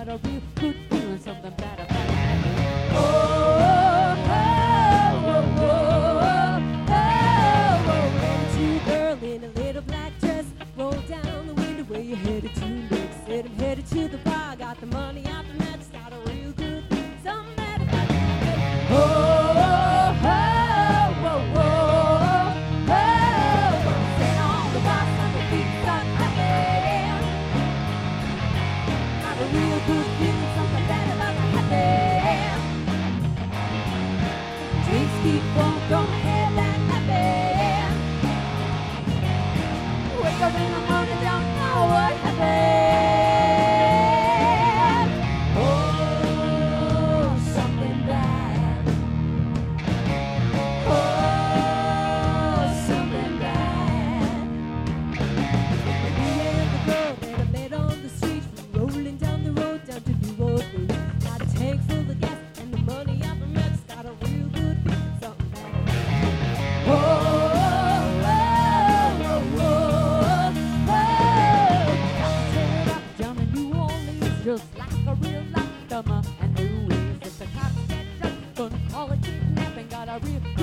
got a real good feeling, something bad about it. Oh, ran to a girl in a little black dress, rolled down the window where you headed to next. Said I'm headed to the bar, got the money out the match, got a real good feeling, something bad about it. Sit on the bar, on the feet, start clapping. Got a real good feeling, something bad about the happy. Drinks keep on going, head like happy. Wake up in the morning, don't know what happened. Oh, something bad. Oh, something bad. Me and the girl that I met on the street, rolling down the road down to New Orleans. Got a tank full of gas and the money I've met, got a real good feeling, something bad. Down in New Orleans, just like a real life dumber and new ways. If the cops get drunk, gonna call it kidnapping. Got a real